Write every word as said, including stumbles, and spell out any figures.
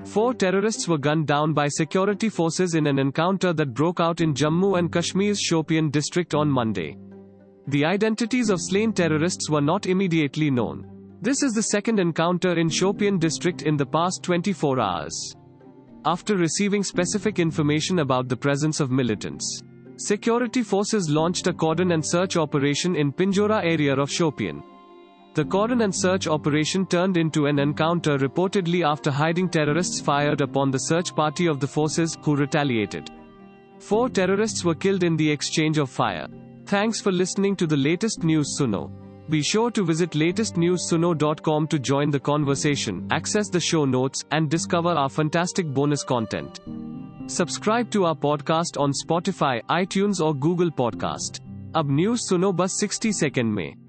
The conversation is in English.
Four terrorists were gunned down by security forces in an encounter that broke out in Jammu and Kashmir's Shopian district on Monday. The identities of slain terrorists were not immediately known. This is the second encounter in Shopian district in the past twenty-four hours. After receiving specific information about the presence of militants, security forces launched a cordon and search operation in Pinjora area of Shopian. The cordon and search operation turned into an encounter reportedly after hiding terrorists fired upon the search party of the forces, who retaliated. Four terrorists were killed in the exchange of fire. Thanks for listening to the latest news Suno. Be sure to visit latest news suno dot com to join the conversation, access the show notes, and discover our fantastic bonus content. Subscribe to our podcast on Spotify, iTunes or Google Podcast. Ab news suno bas sixty second mein.